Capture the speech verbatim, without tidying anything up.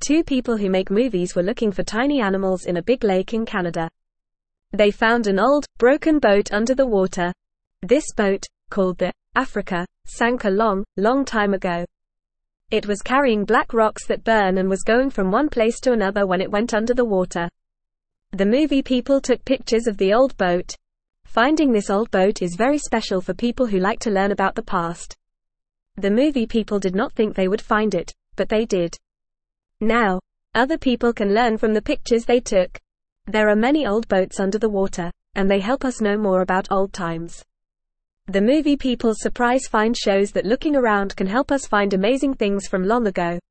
Two people who make movies were looking for tiny animals in a big lake in Canada. They found an old, broken boat under the water. This boat, called the Africa, sank a long, long time ago. It was carrying black rocks that burn and was going from one place to another when it went under the water. The movie people took pictures of the old boat. Finding this old boat is very special for people who like to learn about the past. The movie people did not think they would find it, but they did. Now, other people can learn from the pictures they took. There are many old boats under the water, and they help us know more about old times. The movie people's surprise find shows that looking around can help us find amazing things from long ago.